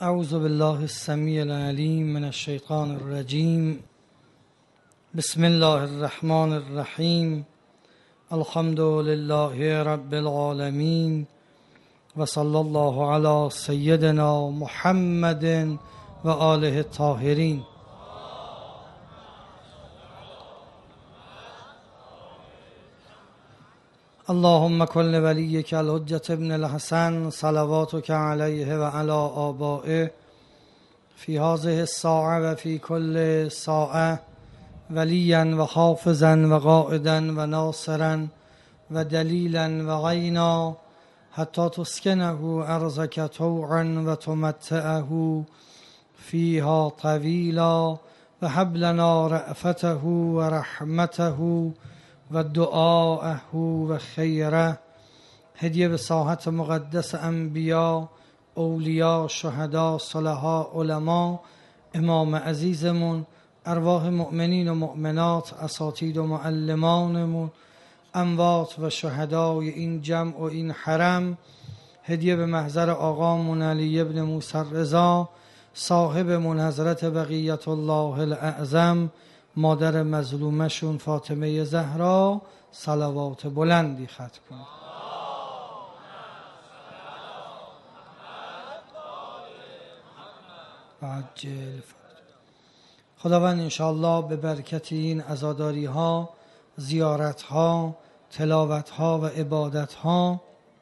اعوذ بالله السمیع العلیم من الشیطان الرجیم. بسم الله الرحمن الرحیم. الحمد لله رب العالمین و صلی الله علی سیدنا محمد و آله الطاهرین. اللهم کل ولیک الحجة ابن الحسن صلواتک علیه و علی آبائه فی هذه الساعة و فی کل ساعة ولیا و حافظا و قائدا و ناصرا و دلیلا و غینا حتی تسکنه ارضک طوعا و تمتعه فیها طویلا و هب لنا رأفته و رحمته و دعاءه و خیره. هدیه به ساحت مقدس انبیا، اولیا، شهدا، صلحا، علما، امام عزیزمون، ارواح مؤمنین و مؤمنات، اساتید و معلمانمون، اموات و شهدای این جمع و این حرم. هدیه به محضر آقامون علی ابن موسی رضا، صاحبمون حضرت بقیت الله الاعظم، مادر مظلومشون فاطمه زهرا، صلوات بلندی ختم کنید. عجل خداوند انشاءالله به برکت این عزاداری ها، زیارت ها، تلاوت ها و عبادت ها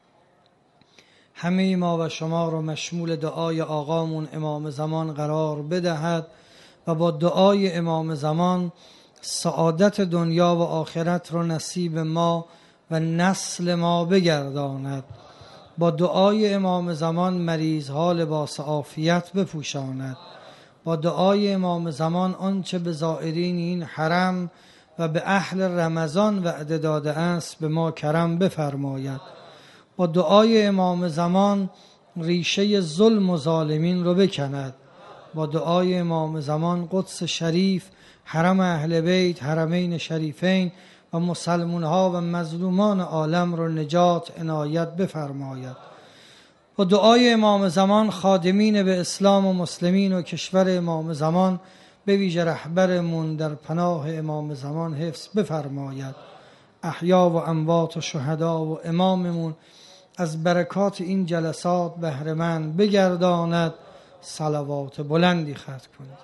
همه ما و شما رو مشمول دعای آقامون امام زمان قرار بدهد و با دعای امام زمان سعادت دنیا و آخرت رو نصیب ما و نسل ما بگرداند. با دعای امام زمان مریض ها لباس عافیت بپوشاند. با دعای امام زمان آنچه به زائرین این حرم و به اهل رمضان وعده داده است به ما کرم بفرماید. با دعای امام زمان ریشه ظلم و ظالمین رو بکند. با دعای امام زمان قدس شریف، حرم اهل بیت، حرمین شریفین و مسلمون ها و مظلومان عالم رو نجات عنایت بفرماید. با دعای امام زمان خادمین به اسلام و مسلمین و کشور امام زمان به ویژه رهبرمون در پناه امام زمان حفظ بفرماید. احیا و اموات و شهدا و اماممون از برکات این جلسات بهره مند بگرداند. صلوات بلندی ختم کنید.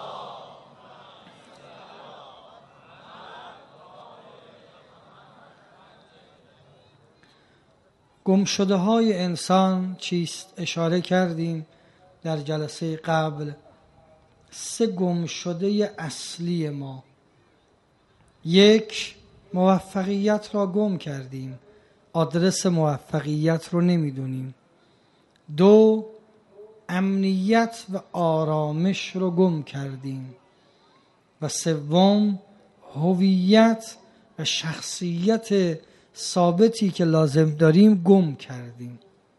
گمشده های انسان چیست؟ اشاره کردیم در جلسه قبل. 3 گمشده اصلی ما. 1، موفقیت را گم کردیم، آدرس موفقیت رو نمیدونیم. 2، امنیت و آرامش رو گم کردیم. و 3، هویت و شخصیت ثابتی که لازم داریم گم کردیم.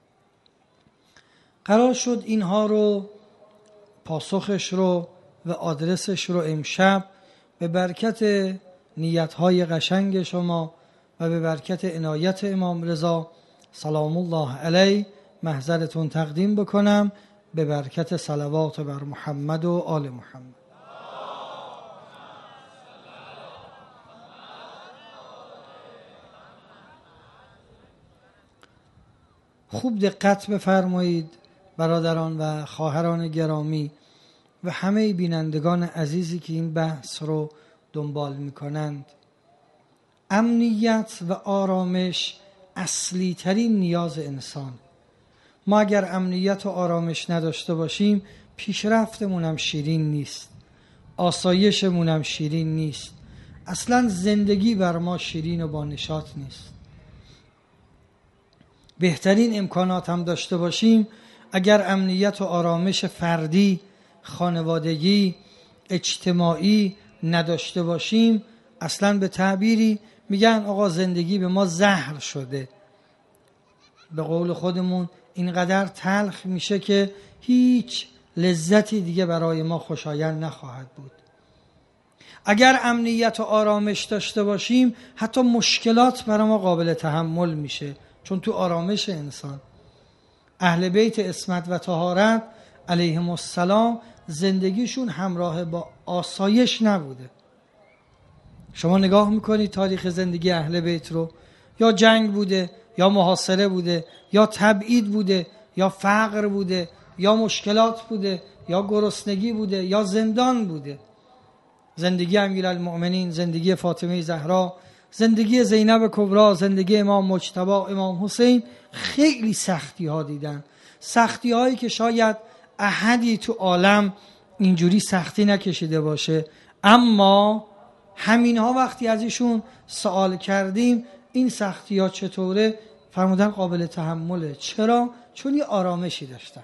قرار شد اینها رو، پاسخش رو و آدرسش رو امشب به برکت نیت‌های قشنگ شما و به برکت عنایت امام رضا سلام الله علیه محضرتون تقدیم بکنم، به برکت صلوات بر محمد و آل محمد. خوب دقت بفرمایید برادران و خواهران گرامی و همه بینندگان عزیزی که این بحث رو دنبال می‌کنند. امنیت و آرامش اصلی ترین نیاز انسان. ما اگر امنیت و آرامش نداشته باشیم پیشرفتمون هم شیرین نیست، آسایشمون هم شیرین نیست، اصلا زندگی بر ما شیرین و با نشاط نیست. بهترین امکانات هم داشته باشیم، اگر امنیت و آرامش فردی، خانوادگی، اجتماعی نداشته باشیم، اصلا به تعبیری میگن آقا زندگی به ما زهر شده. به قول خودمون اینقدر تلخ میشه که هیچ لذتی دیگه برای ما خوشایند نخواهد بود. اگر امنیت و آرامش داشته باشیم حتی مشکلات برای ما قابل تحمل میشه، چون تو آرامش انسان. اهل بیت عصمت و طهارت علیهم السلام زندگیشون همراه با آسایش نبوده. شما نگاه میکنید تاریخ زندگی اهل بیت رو، یا جنگ بوده، یا محاصره بوده، یا تبعید بوده، یا فقر بوده، یا مشکلات بوده، یا گرسنگی بوده، یا زندان بوده. زندگی امیرالمؤمنین، زندگی فاطمه زهرا، زندگی زینب کبرا، زندگی امام مجتبی، امام حسین خیلی سختی ها دیدن، سختی هایی که شاید احدی تو عالم اینجوری سختی نکشیده باشه. اما همین ها وقتی از ایشون سوال کردیم این سختی ها چطوره، فرمودن قابل تحمله. چرا؟ چون یه آرامشی داشتن،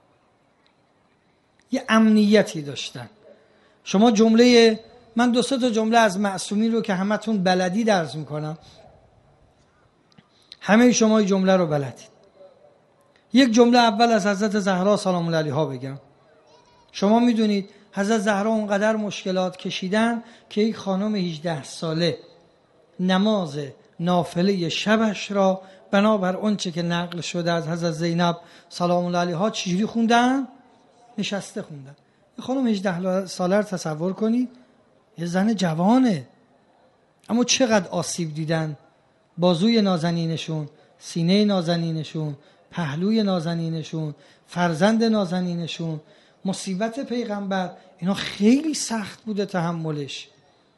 یه امنیتی داشتن. شما جمله، من 2-3 تا جمله از معصومین رو که همتون بلدی درز میکنم، همه شما این جمله رو بلدید. یک جمله اول از حضرت زهرا سلام الله علیها بگم. شما میدونید حضرت زهرا اونقدر مشکلات کشیدن که یک خانم 18 ساله نماز نافله شبش را بنابر اونچه که نقل شده از حضرت زینب سلام الله علیها چجوری خوندن؟ نشسته خوندن. یه خانم 18 ساله رو تصور کنید، یه زن جوانه، اما چقدر آسیب دیدن. بازوی نازنینشون، سینه نازنینشون، پهلوی نازنینشون، فرزند نازنینشون، مصیبت پیغمبر، اینا خیلی سخت بوده تحملش.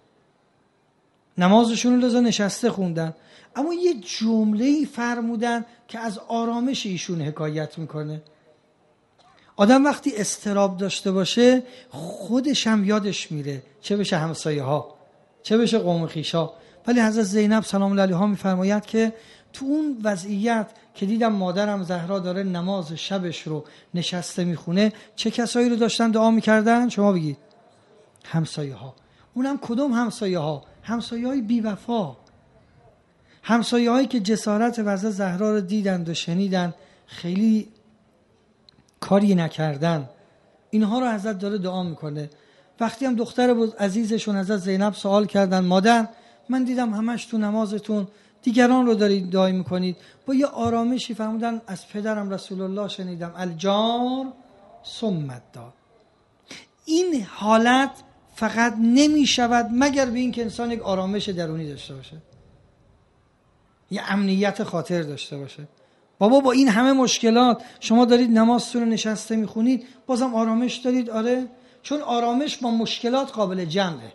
نمازشون رو لذا نشسته خوندن. اما یه جمله‌ای فرمودن که از آرامش ایشون حکایت میکنه. آدم وقتی اضطراب داشته باشه خودش هم یادش میره، چه بشه همسایه ها، چه بشه قوم خویشا. ولی حضرت زینب سلام الله علیها میفرماید که تو اون وضعیت که دیدم مادرم زهرا داره نماز شبش رو نشسته میخونه، چه کسایی رو داشتن دعا میکردن؟ شما بگید. همسایه ها. اونم کدوم همسایه ها؟ همسایه های بی وفا، همسایه هایی که جسارت حضرت زهرا رو دیدند و شنیدن، خیلی کاری نکردن. اینها رو حضرت داره دعا میکنه. وقتی هم دختر عزیزشون حضرت زینب سوال کردن مادر من دیدم همش تو نمازتون دیگران رو دارید دعا میکنید، با یه آرامشی فرمودن از پدرم رسول الله شنیدم الجار ثم الدار. این حالت فقط نمیشود مگر به این که انسان یک آرامش درونی داشته باشه، یه امنیت خاطر داشته باشه. بابا با این همه مشکلات شما دارید نمازتون رو نشسته میخونید، بازم آرامش دارید. آره، چون آرامش با مشکلات قابل جمعه.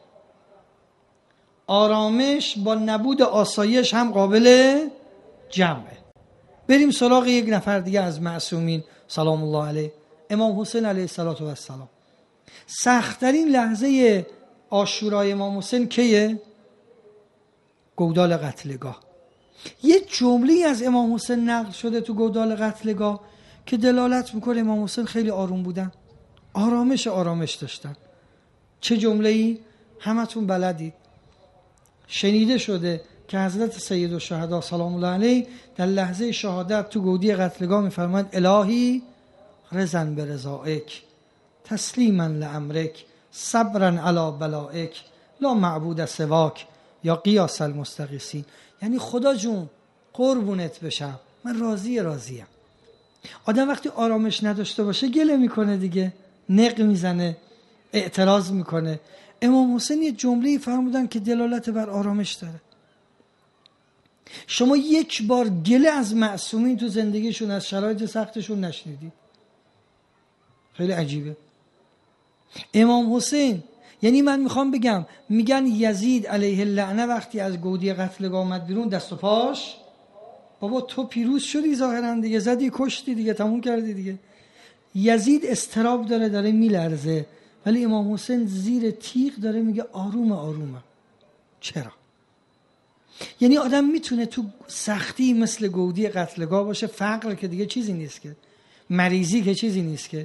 آرامش با نبود آسایش هم قابل جمعه. بریم سراغ یک نفر دیگه از معصومین سلام الله علیه، امام حسین علیه السلام. سخت‌ترین لحظه عاشورای امام حسین کیه؟ گودال قتلگاه. یه جمله‌ای از امام حسین نقل شده تو گودال قتلگاه که دلالت میکنه امام حسین خیلی آروم بودن، آرامش داشتن. چه جمله‌ای؟ همتون بلدید، شنیده شده که حضرت سید الشهدا سلام الله علیه در لحظه شهادت تو گودی قتلگاه میفرماید الهی رضن برضایک تسلیما لامرک صبرا علی بلائک لا معبود سواک یا قیاس المستغیثین. یعنی خدا جون قربونت بشم، من راضیم. آدم وقتی آرامش نداشته باشه گله میکنه دیگه، نق میزنه، اعتراض میکنه. امام حسین یه جمله‌ای فرمودن که دلالت بر آرامش داره. شما یک بار گله از معصومین تو زندگیشون از شرایط سختشون نشنیدید؟ خیلی عجیبه. امام حسین، یعنی من میخوام بگم، میگن یزید علیه اللعنه وقتی از گودی قتلگاه آمد بیرون دست و پاش، بابا تو پیروز شدی ظاهرا دیگه، زدی کشتی دیگه، تموم کردی دیگه. یزید استراب داره میلرزه، ولی امام حسین زیر تیغ داره میگه آرومه. چرا؟ یعنی آدم میتونه تو سختی مثل گودی قتلگاه باشه، فقر که دیگه چیزی نیست که، مریضی که چیزی نیست که.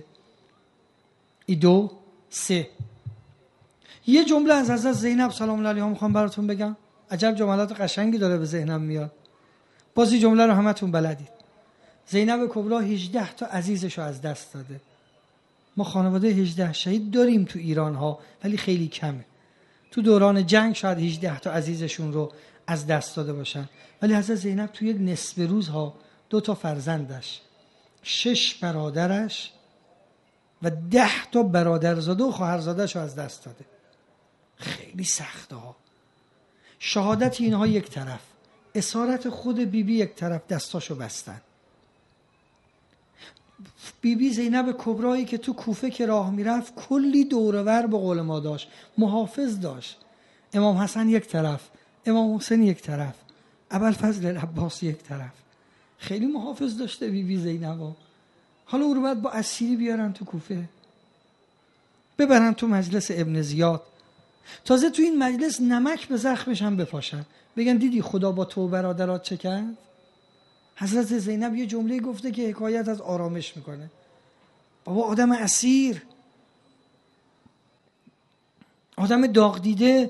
2 3 یه جمله از حضرت زینب سلام الله علیها میخوام براتون بگم، عجب جملات قشنگی داره به ذهنم میاد. بازی جمله رو همتون بلدید. زینب کبرا 18 تا عزیزشو از دست داده. ما خانواده 18 شهید داریم تو ایران ها، ولی خیلی کمه. تو دوران جنگ شاید 18 تا عزیزشون رو از دست داده باشن، ولی حضرت زینب تو یک نصف روزها 2 تا فرزندش، 6 برادرش و 10 تا برادرزاده و خواهرزاده‌اش رو از دست داده. خیلی سخته ها. شهادت اینها یک طرف، اسارت خود بیبی یک طرف، دستاشو بستن. بیبی زینب کبرایی که تو کوفه که راه میرفت کلی دورور به قول ما داشت، محافظ داشت. امام حسن یک طرف، امام حسین یک طرف، ابوالفضل العباس یک طرف. خیلی محافظ داشته بیبی زینب. حالا او رو باید با اسیری بیارن تو کوفه، ببرن تو مجلس ابن زیاد، تازه تو این مجلس نمک به زخمش هم بپاشن، بگن دیدی خدا با تو برادرات چه کرد؟ حضرت زینب یه جمله گفته که حکایت از آرامش میکنه. بابا آدم اسیر، آدم داغ دیده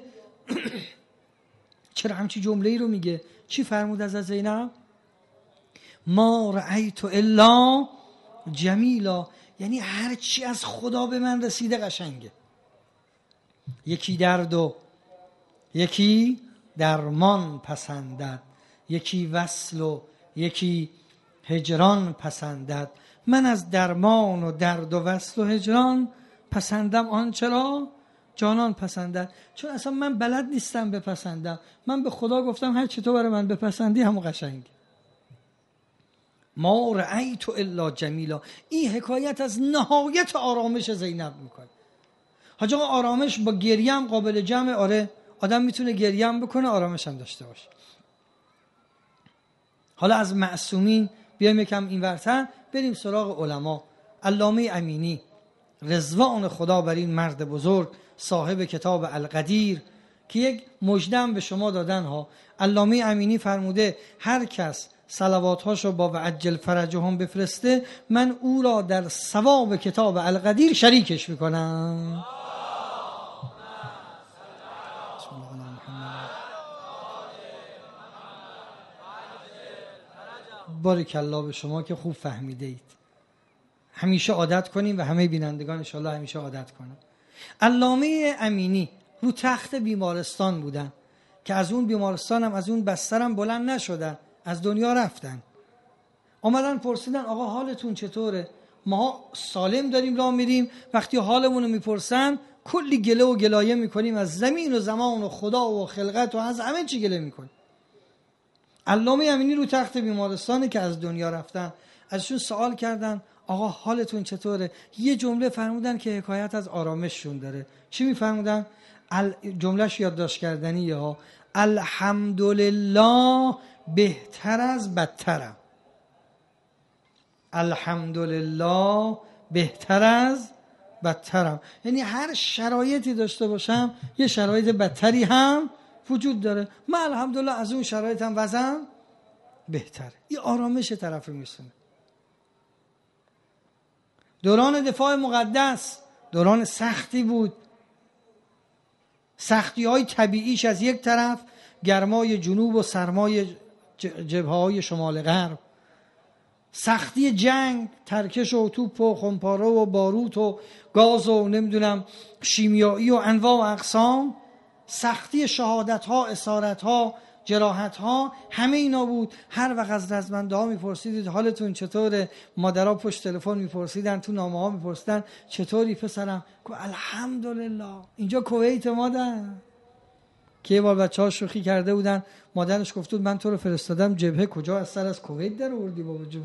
چرا همچی جمله ای رو میگه؟ چی فرمود از زینب؟ ما رأیت الا جمیلا، یعنی هر چی از خدا به من رسیده قشنگه. یکی درد و یکی درمان پسندد، یکی وصل و یکی هجران پسندد. من از درمان و درد و وصل و هجران پسندم آنچه را جانان پسندد. چون اصلا من بلد نیستم بپسندم، من به خدا گفتم هر چی تو برای من بپسندی همون قشنگ. ما رأیت الا جمیلا، این حکایت از نهایت آرامش زینب میکنه. حاج آقا آرامش با گریه هم قابل جمع. آره آدم میتونه گریه هم بکنه، آرامش هم داشته باشه. حالا از معصومین بیایم یکم این ورتر بریم سراغ علما. علامه امینی رضوان خدا بر این مرد بزرگ صاحب کتاب القدیر که یک مژده به شما دادن ها. علامه امینی فرموده هر کس صلواتهاشو با وعجل فرجهم بفرسته، من او را در ثواب کتاب القدیر شریکش میکنم. بارک الله به شما که خوب فهمیده اید. همیشه عادت کنیم و همه بینندگان انشاءالله همیشه عادت کنن. علامه امینی رو تخت بیمارستان بودن که از اون بیمارستان هم از اون بستر هم بلند نشدن، از دنیا رفتن. آمدن پرسیدن آقا حالتون چطوره؟ ما سالم داریم راه میریم. وقتی حالمون رو میپرسن کلی گله و گلایه میکنیم، از زمین و زمان و خدا و خلقت و از همه چی گله میکنیم. علامه امینی رو تخت بیمارستانه که از دنیا رفتن. ازشون سوال کردن آقا حالتون چطوره؟ یه جمله فرمودن که حکایت از آرامششون داره. چی میفرمودن؟ جملهش یادداشت کردنیه ها. الحمدلله بهتر از بدترم. الحمدلله بهتر از بدترم، یعنی هر شرایطی داشته باشم یه شرایط بدتری هم وجود داره، من الحمدلله از اون شرایطم وضعم بهتره. این آرامش طرف میسونه. دوران دفاع مقدس دوران سختی بود. سختی های طبیعیش از یک طرف، گرمای جنوب و سرمای جبهه های شمال غرب، سختی جنگ، ترکش و توپ و خمپاره و باروت و گاز و نمیدونم شیمیایی و انواع و اقسام، سختی شهادت ها، اسارت ها، جراحت ها، همه اینا بود. هر وقت از رزمنده ها میپرسیدید حالتون چطوره، مادرها پشت تلفن میپرسیدن، تو نامه ها میپرسیدن چطوری پسرم، که الحمدلله. اینجا کویت مادر که یه بار بچه‌ها شوخی کرده بودن، مادرش گفت بود من تو رو فرستادم جبهه، کجا از سر از کویت در آوردی بابا جون.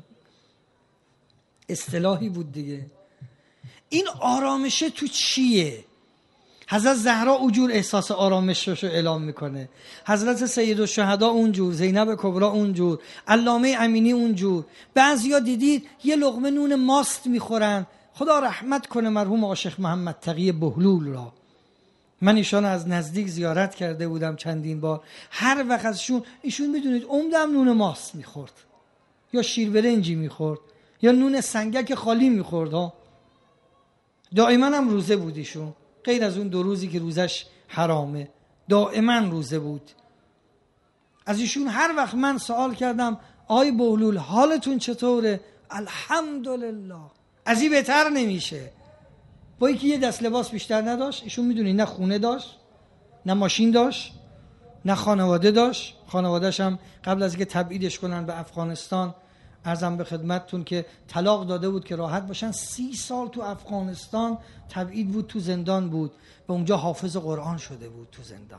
اصطلاحی بود دیگه. این آرامشه تو چیه؟ حضرت زهرا اونجور احساس آرامشش رو اعلام میکنه، حضرت سیدالشهدا اونجور، زینب کبرا اونجور، علامه امینی اونجور. بعضیا دیدید یه لقمه نون ماست میخورن. خدا رحمت کنه مرحوم عاشق محمد تقی بهلول را. من ایشان از نزدیک زیارت کرده بودم چندین بار. هر وقت ازشون ایشون میدونید عمدم نون ماست میخورد، یا شیر برنجی میخورد، یا نون سنگک خالی میخورد ها. دائما هم روزه بود ایشون، غیر از اون 2 روزی که روزش حرامه دائما روزه بود. از ایشون هر وقت من سوال کردم آی بهلول حالتون چطوره؟ الحمدلله. از این بهتر نمیشه. با اینکه یه دست لباس بیشتر نداشت، ایشون میدونی نه خونه داشت، نه ماشین داشت، نه خانواده داشت. خانواده‌ش هم قبل از اینکه تبعیدش کنن به افغانستان عرضم به خدمتتون که طلاق داده بود که راحت باشن. 30 سال تو افغانستان تبعید بود، تو زندان بود و اونجا حافظ قرآن شده بود تو زندان.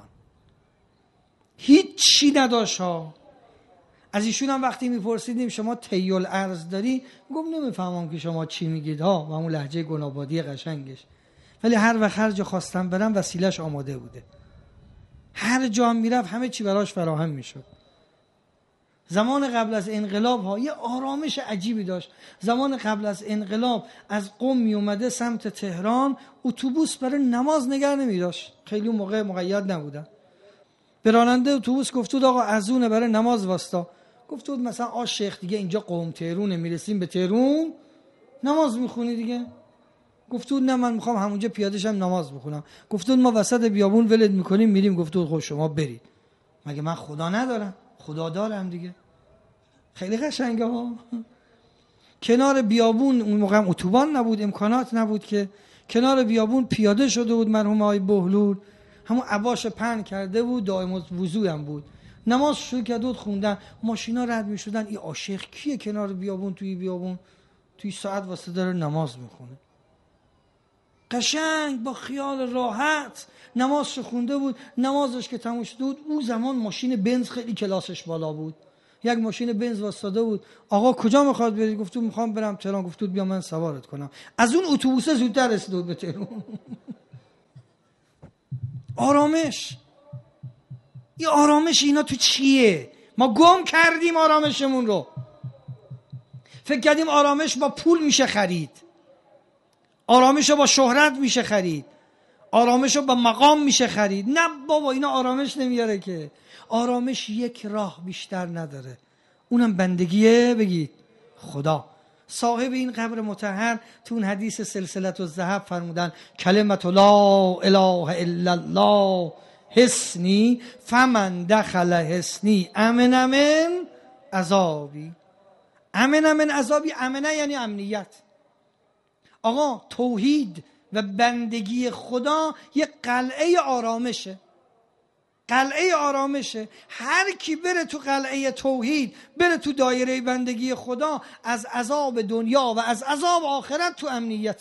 هیچی نداشت ها. از ایشون هم وقتی میپرسیدیم شما طی الارض داری، گفت نمیفهمم که شما چی میگید ها، و اون لهجه گنابادی قشنگش. ولی هر جا خواستم برم وسیلش آماده بوده. هر جا میرفت همه چی براش فراهم میشد. زمان قبل از انقلاب ها یه آرامش عجیبی داشت. زمان قبل از انقلاب از قم می اومده سمت تهران، اتوبوس برای نماز نگه نمی داشت. خیلی اون موقع مقید نبودن. به راننده اتوبوس گفتود آقا اذونه برای نماز واسطا. گفتود مثلا شیخ دیگه اینجا قم تهرونه، میرسیم به تهرون نماز میخونی دیگه. گفتود نه من میخوام همونجا پیاده شم نماز بخونم. گفتود ما وسط بیابون ولد میکنیم میریم. گفتود خب شما برید. مگه من خدا ندارم؟ خدا دارم دیگه. خیلی قشنگه ها. کنار بیابون اون موقع هم اتوبان نبود، امکانات نبود که کنار بیابون پیاده شده بود مرحوم آقای بهلول، همون عباش پهن کرده بود، دائم الوضو هم بود، نماز شروع کرده بود خوندن، ماشینا رد میشدن این عاشق کیه کنار بیابون توی بیابون توی ساعت واسه داره نماز میخونه. قشنگ با خیال راحت نمازش خونده بود. نمازش که تموم شده بود، اون زمان ماشین بنز خیلی کلاسش بالا بود، یک ماشین بنز واسطاده بود. آقا کجا میخواد بری؟ گفتم میخوام برم تهران. گفتم بیا من سوارت کنم. از اون اتوبوسه زودتر رسید به تهران. آرامش. این آرامش اینا تو چیه؟ ما گم کردیم آرامشمون رو. فکر کردیم آرامش با پول میشه خرید، آرامش رو با شهرت میشه خرید، آرامش رو با مقام میشه خرید. نه بابا اینا آرامش نمیاره که. آرامش یک راه بیشتر نداره، اونم بندگیه بگید خدا. صاحب این قبر مطهر تو اون حدیث سلسله الذهب فرمودن کلمت لا اله الا الله حسنی فمن دخل حسنی امن من عذابی. امن من عذابی، امنه یعنی امنیت. آقا توحید و بندگی خدا یک قلعه آرامشه، قلعه آرامشه. هر کی بره تو قلعه توحید، بره تو دایره بندگی خدا، از عذاب دنیا و از عذاب آخرت تو امنیت.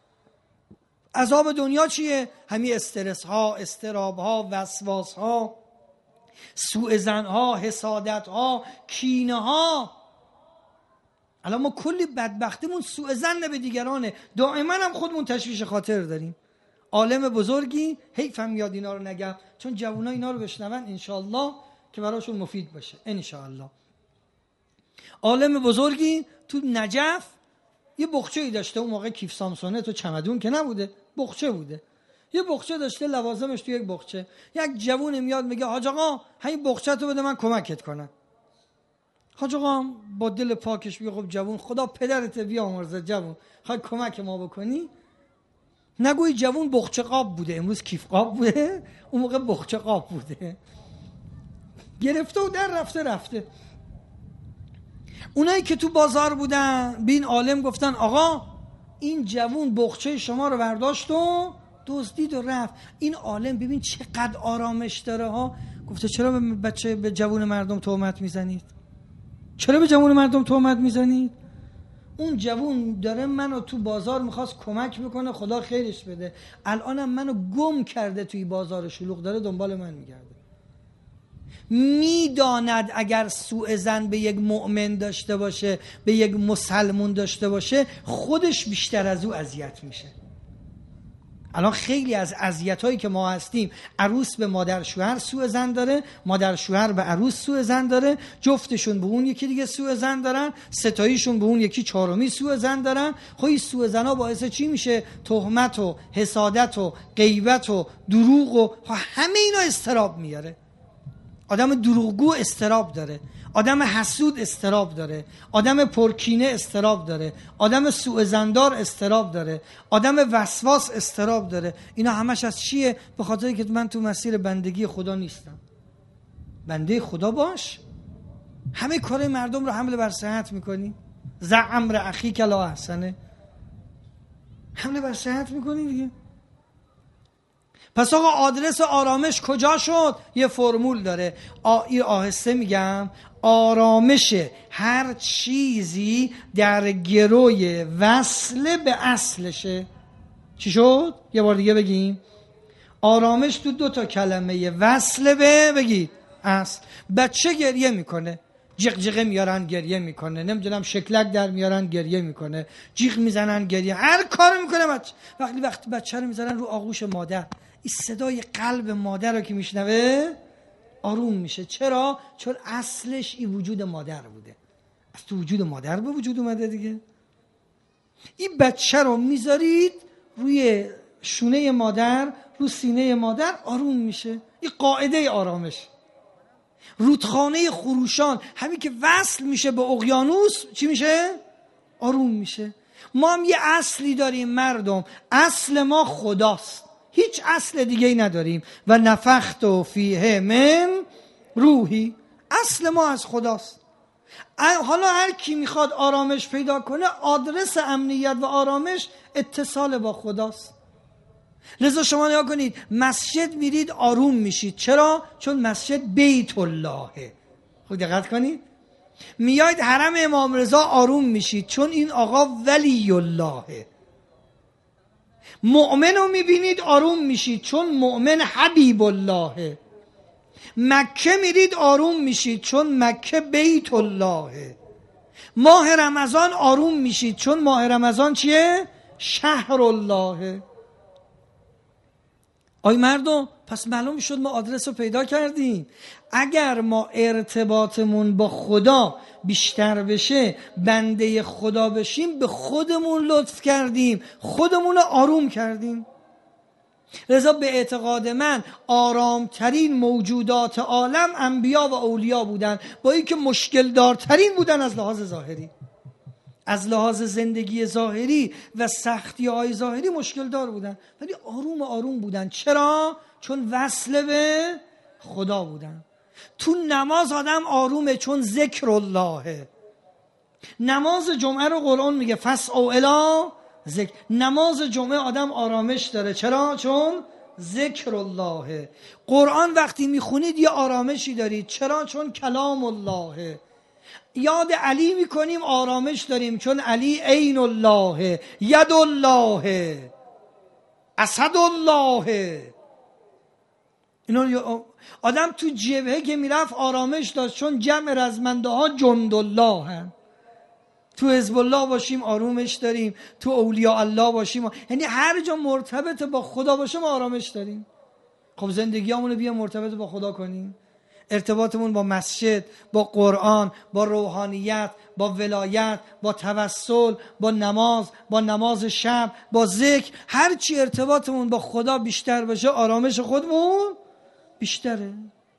عذاب دنیا چیه؟ همین استرس ها، استراب ها، وسواس ها، سوء ظن ها، حسادت ها، کینه ها. الان ما کلی بدبختیمون سوء ظن به دیگرانه، دائما هم خودمون تشویش خاطر داریم. عالم بزرگی، حیفم یاد اینا رو نگم چون جوونا اینا رو بشنون انشالله که براشون مفید باشه انشالله. عالم بزرگی تو نجف یه بخچه‌ای داشته، اون موقع کیف سامسونه تو چمدون که نبوده، بخچه بوده. یه بخچه داشته، لوازمش تو یک بخچه. یک جوون میاد میگه حاج آقا همین بخچه تو بده من کمکت کنم. حاج آقا با دل پاکش میگه خب جوون خدا پدرت بیامرزه، جوون خواهی کمک ما بکنی؟ نگوی جوون بخچه قاب بوده، امروز کیف قاب بوده، اون موقع بخچه قاب بوده. گرفته و در رفته. اونایی که تو بازار بودن به این عالم گفتن آقا این جوون بخچه شما رو برداشت و دزدید و رفت. این عالم ببین چقدر آرامش داره ها. گفته چرا به جوون مردم تهمت میزنید؟ چرا به جوون مردم تهمت میزنید؟ اون جوون داره منو تو بازار میخواست کمک میکنه، خدا خیرش بده، الانم منو گم کرده توی بازار شلوغ، داره دنبال من میگرده. میداند اگر سوء ظن به یک مؤمن داشته باشه، به یک مسلمون داشته باشه، خودش بیشتر از او اذیت میشه. الان خیلی از اذیت‌هایی که ما هستیم، عروس به مادر شوهر سوء ظن داره، مادر شوهر به عروس سوء ظن داره، جفتشون به اون یکی دیگه سوء ظن دارن، ستاییشون به اون یکی چهارمی سوء ظن دارن. خب این سوء ظن‌ها باعث چی میشه؟ تهمت و حسادت و غیبت و دروغ و همه اینا اضطراب میاره. آدم دروغگو اضطراب داره، آدم حسود اضطراب داره، آدم پرکینه اضطراب داره، آدم سوء ظن‌دار اضطراب داره، آدم وسواس اضطراب داره. اینا همش از چیه؟ به خاطر که من تو مسیر بندگی خدا نیستم. بنده خدا باش، همه کار مردم رو حمله بر صحت میکنی. زعم اخیک لا احسنه، حمله بر صحت میکنی دیگه. پس آقا آدرس آرامش کجا شد؟ یه فرمول داره. این آهسته میگم، آرامش هر چیزی در گروی وصل به اصلشه. چی شد؟ یه بار دیگه بگیم. آرامش تو 2 تا کلمه وصل به بگید اصل. بچه گریه میکنه، جغجغه میارن گریه میکنه، نمیدونم شکلک در میارن گریه میکنه، جیغ میزنن گریه، هر کار میکنه بچه. وقتی بچه رو میذارن رو آغوش مادر، این صدای قلب مادر رو که میشنوه آروم میشه. چرا؟ چون اصلش این وجود مادر بوده، از تو وجود مادر به وجود اومده دیگه. این بچه رو میذارید روی شونه مادر، رو سینه مادر، آروم میشه. این قاعده آرامش. رودخانه خروشان همین که وصل میشه به اقیانوس چی میشه؟ آروم میشه. ما هم یه اصلی داریم مردم، اصل ما خداست، هیچ اصل دیگه ای نداریم. و نفخت فیه من روحی، اصل ما از خداست. حالا هر کی میخواد آرامش پیدا کنه، آدرس امنیت و آرامش اتصال با خداست. لذا شما نگاه کنید، مسجد میرید آروم میشید. چرا؟ چون مسجد بیت اللهه. خود دقت کنید. میاید حرم امام رضا آروم میشید، چون این آقا ولی اللهه. مؤمن رو میبینید آروم میشید، چون مؤمن حبیب اللهه. مکه میرید آروم میشید، چون مکه بیت اللهه. ماه رمضان آروم میشید، چون ماه رمضان چیه؟ شهر اللهه. آی مردم، پس معلوم شد ما آدرس رو پیدا کردیم. اگر ما ارتباطمون با خدا بیشتر بشه، بنده خدا بشیم، به خودمون لطف کردیم، خودمون رو آروم کردیم. لذا به اعتقاد من آرامترین موجودات عالم انبیا و اولیا بودن، با اینکه مشکل دارترین بودن از لحاظ ظاهری. از لحاظ زندگی ظاهری و سختی های ظاهری مشکل دار بودن، ولی آروم بودن. چرا؟ چون وصل به خدا بودن. تو نماز آدم آرومه، چون ذکر اللهه. نماز جمعه رو قرآن میگه فسعوا الی ذکر. نماز جمعه آدم آرامش داره. چرا؟ چون ذکر اللهه. قرآن وقتی میخونید یه آرامشی دارید. چرا؟ چون کلام اللهه. یاد علی میکنیم آرامش داریم، چون علی عین الله، ید الله، اسد الله. اینو آدم تو جبهه که میرفت آرامش داشت، چون جمع رزمنده ها جند الله هم. تو حزب الله باشیم آرامش داریم، تو اولیاء الله باشیم، یعنی هر جا مرتبط با خدا باشه ما آرامش داریم. خب زندگیامونو بیا مرتبط با خدا کنیم. ارتباطمون با مسجد، با قرآن، با روحانیت، با ولایت، با توسل، با نماز شب، با ذکر، هر چی ارتباطمون با خدا بیشتر باشه، آرامش خودمون بیشتره.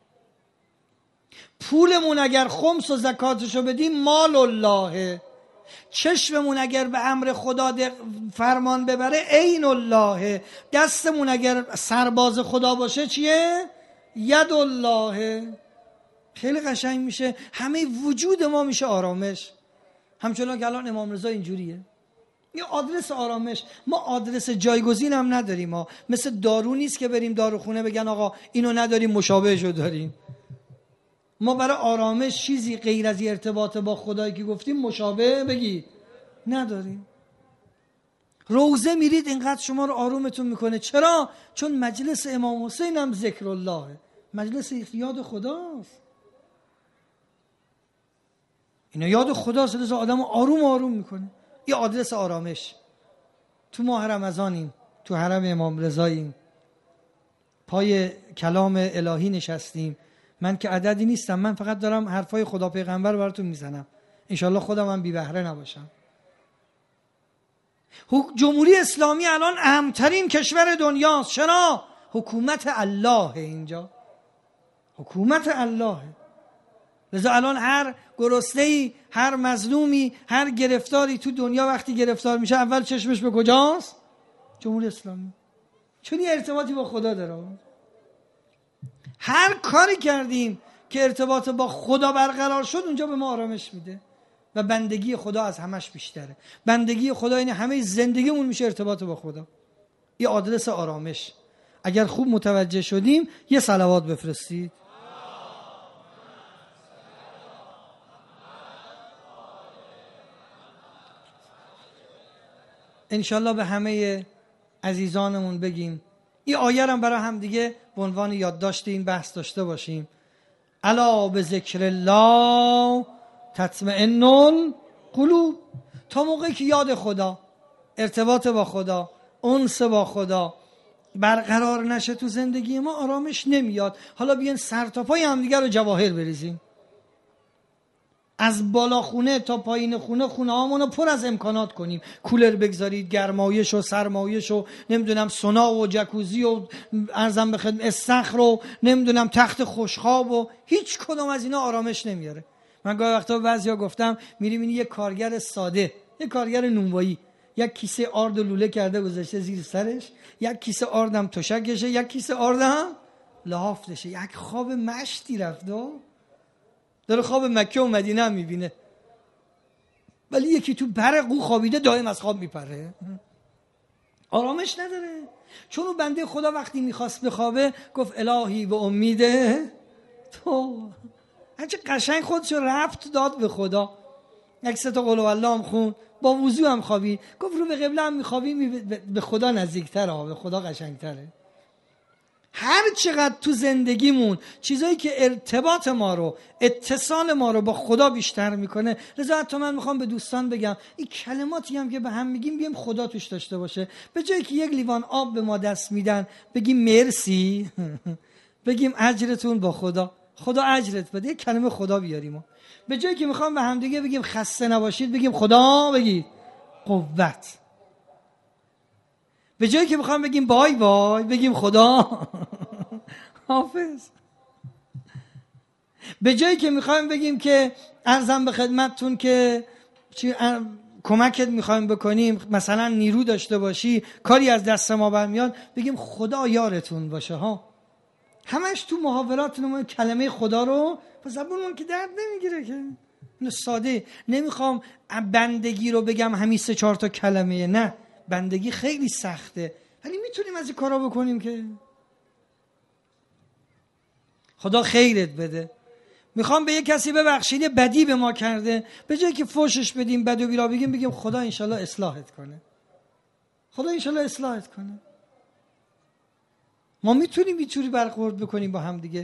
پولمون اگر خمس و زکاتشو بدیم مال الله. چشممون اگر به امر خدا فرمان ببره عین الله. دستمون اگر سرباز خدا باشه چیه؟ ید الله. خیلی قشنگ میشه، همه وجود ما میشه آرامش. همچنان که الان امام رضا اینجوریه. این آدرس آرامش. ما آدرس جایگزین هم نداریم. ما مثل دارو نیست که بریم داروخونه بگن آقا اینو نداریم مشابهشو داریم. ما برای آرامش چیزی غیر از ارتباط با خدایی که گفتیم مشابه بگی نداریم. روزه میرید اینقدر شما رو آرومتون میکنه. چرا؟ چون مجلس امام حسین هم ذکر الله، مجلس یاد خداست. اینا یاد خداست، لذا آدم آروم میکنه. این آدرس آرامش. تو ماه رمضانیم، تو حرم امام رضاییم، پای کلام الهی نشستیم. من که عددی نیستم، من فقط دارم حرفای خدا پیغمبر براتون میزنم. انشالله خودم هم بی بهره نباشم. جمهوری اسلامی الان اهمترین کشور دنیاست. چرا؟ حکومت الله اینجا، حکومت الله. لذا الان هر گرسنه‌ای، هر مظلومی، هر گرفتاری تو دنیا وقتی گرفتار میشه اول چشمش به کجاست؟ جمهوری اسلامی. چون یه ارتباطی با خدا داره. هر کاری کردیم که ارتباط با خدا برقرار شد، اونجا به ما آرامش میده و بندگی خدا از همش بیشتره. بندگی خدا یعنی همه زندگیمون میشه ارتباط با خدا. این آدرس آرامش. اگر خوب متوجه شدیم یه صلوات بفرستید. انشالله به همه عزیزانمون بگیم. این آیه هم برای هم دیگه به عنوان یادداشت این بحث داشته باشیم. الا به ذکر الله تطمئن القلوب. تا موقعی که یاد خدا، ارتباط با خدا، انس با خدا برقرار نشه تو زندگی ما، آرامش نمیاد. حالا بیان سر تا پای همدیگه رو جواهر بریزیم، از بالا خونه تا پایین خونه خونه هامونو پر از امکانات کنیم، کولر بگذارید، گرمایش و سرمایش و نمیدونم سونا و جکوزی و ارزم به خدمت استخر و نمیدونم تخت خوشخواب و هیچ کدوم از اینا آرامش نمیاره. من گاهی وقتا بعضیا گفتم میریم این یک کارگر ساده، یک کارگر نونوایی، یک کیسه آرد و لوله کرده گذاشته زیر سرش، یک کیسه آردم تشکشه، یک کیسه آردم لحافتشه، یک خواب مشتی رفته، داره خواب مکه و مدینه هم میبینه. ولی یکی تو بر قو خوابیده دائم از خواب میپره، آرامش نداره. چون اون بنده خدا وقتی میخواست بخوابه گفت الهی به امیده تو، هرچه قشنگ خودشو رفت داد به خدا. یک سه تا قل هوالله هم خون، با وضو هم خوابید، گفت رو به قبله هم میخوابی به خدا نزدیکتره، به خدا قشنگتره. هر چقدر تو زندگیمون چیزایی که ارتباط ما رو، اتصال ما رو با خدا بیشتر میکنه، لذا حتی من میخوام به دوستان بگم این کلماتی هم که به هم میگیم بیم خدا توش داشته باشه. به جایی که یک لیوان آب به ما دست میدن بگیم مرسی بگیم اجرتون با خدا، خدا اجرت بده، یک کلمه خدا بیاریم. به جایی که میخوام به هم دیگه بگیم خسته نباشید بگیم خدا بگید قوت. به جایی که میخوام بگیم بای بای بگیم خدا حافظ. به جایی که میخوایم بگیم که ارزم به خدمتتون که کمکت میخوایم بکنیم، مثلا نیرو داشته باشی، کاری از دست ما برمیاد، بگیم خدا یارتون باشه ها. همش تو محاوراتمون کلمه خدا رو به زبونمون که درد نمیگیره که ساده. نمیخوام بندگی رو بگم همین 3-4 تا کلمه، نه، بندگی خیلی سخته ولی میتونیم از این کارا بکنیم که خدا خیرت بده. میخوام به یک کسی ببخشید بدی به ما کرده، به جای که فوشش بدیم بد و بیرا بگیم خدا انشالله اصلاحت کنه، خدا انشالله اصلاحت کنه. ما میتونیم اینجوری برخورد بکنیم با هم دیگه.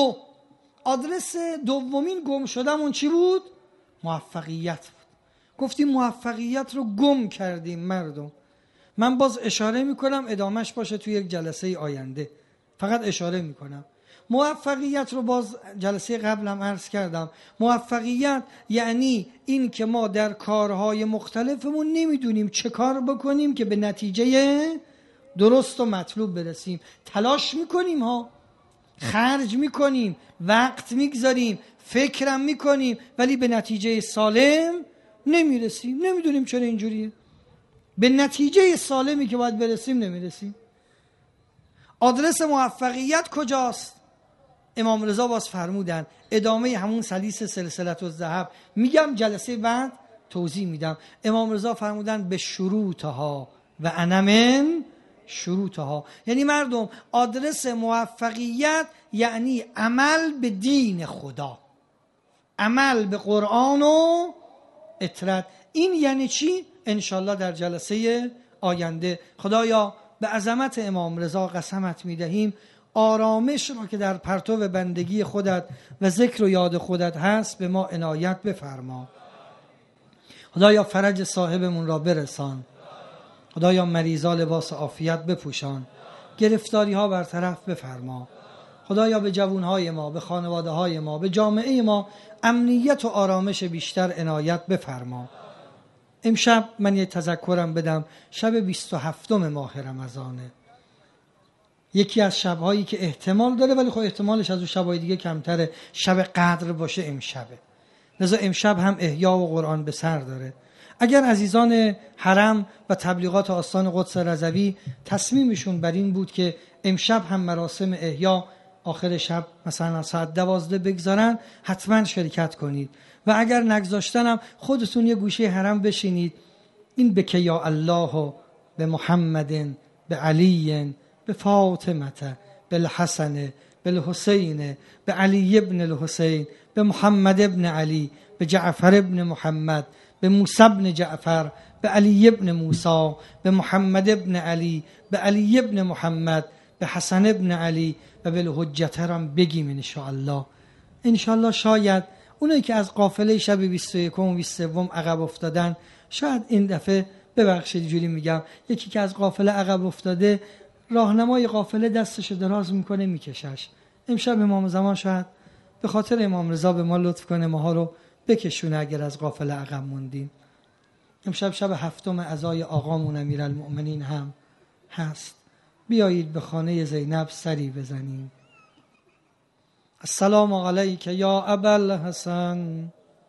آدرس دومین گم شدمون چی بود؟ موفقیت بود. گفتیم موفقیت رو گم کردیم مردم. من باز اشاره میکنم، ادامهش باشه توی یک جلسه آینده، فقط اشاره میکنم. موفقیت رو باز جلسه قبلم عرض کردم، موفقیت یعنی این که ما در کارهای مختلفمون نمیدونیم چه کار بکنیم که به نتیجه درست و مطلوب برسیم. تلاش میکنیم ها، خرج میکنیم، وقت میگذاریم، فکرم میکنیم، ولی به نتیجه سالم نمیرسیم. نمیدونیم چرا اینجوریه، به نتیجه سالمی که باید برسیم نمیرسیم. آدرس موفقیت کجاست؟ امام رضا باز فرمودن، ادامه همون سلیس سلسله الذهب میگم جلسه بعد توضیح میدم. امام رضا فرمودن به شروطها و انا من شروطها. یعنی مردم آدرس موفقیت یعنی عمل به دین خدا، عمل به قرآن و اطرت. این یعنی چی؟ انشالله در جلسه آینده. خدایا به عظمت امام رضا قسمت میدهیم آرامش رو که در پرتو بندگی خودت و ذکر و یاد خودت هست به ما عنایت بفرما. خدایا فرج صاحبمون را برسان، خدایا مریضا لباس عافیت بپوشان، گرفتاری ها برطرف بفرما. خدایا به جوانهای ما، به خانواده های ما، به جامعه ما امنیت و آرامش بیشتر عنایت بفرما. امشب من یه تذکرم بدم، شب 27 ماه رمضانه، یکی از شبهایی که احتمال داره ولی خب احتمالش از اون شبهای دیگه کمتره شب قدر باشه امشبه. لذا امشب هم احیا و قرآن به سر داره. اگر عزیزان حرم و تبلیغات آستان قدس رضوی تصمیمشون بر این بود که امشب هم مراسم احیا آخر شب مثلا ساعت 12 بگذارن، حتما شرکت کنید و اگر نگذاشتنم خودتون یه گوشه حرم بشینید. این بک یا الله به محمد به علی به فاطمه به الحسن به الحسین به علی ابن الحسین به محمد ابن علی به جعفر ابن محمد به موسی بن جعفر، به علی بن موسی، به محمد بن علی، به علی بن محمد، به حسن بن علی و به حجت هم بگیم انشاءالله. انشاءالله شاید اونایی که از قافله شب 21 و 23 عقب افتادن، شاید این دفعه، ببخشید جوری میگم، یکی که از قافله عقب افتاده، راهنمای قافله دستشو دراز میکنه میکشش. امشب امام زمان شاید به خاطر امام رضا به ما لطف کنه ماها رو بکشونه اگر از قافله عقب موندیم. امشب شب 7 عزای آقامون امیرالمؤمنین هم هست. بیایید به خانه زینب سری بزنیم. السلام علیک یا ابا الحسن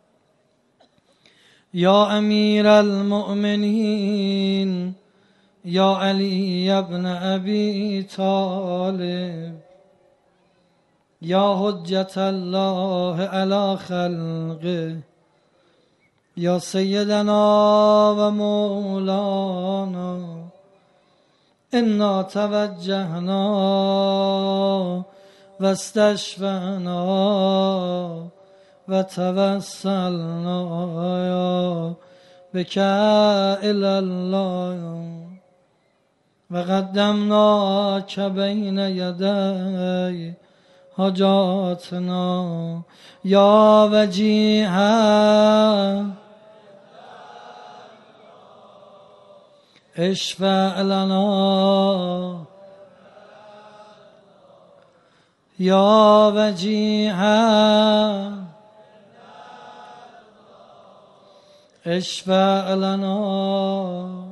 یا امیر المؤمنین یا علی ابن ابی طالب یا حجت الله علی خلقه یا سیدنا و مولانا انا توجهنا و استشفعنا و توسلنا بک الی الله و قدمناک بین یدی حاجاتنا یا وجیها اشفع لنا یا وجیها اشفع لنا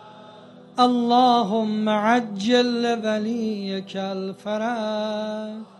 اللهم عجل لولیک الفرج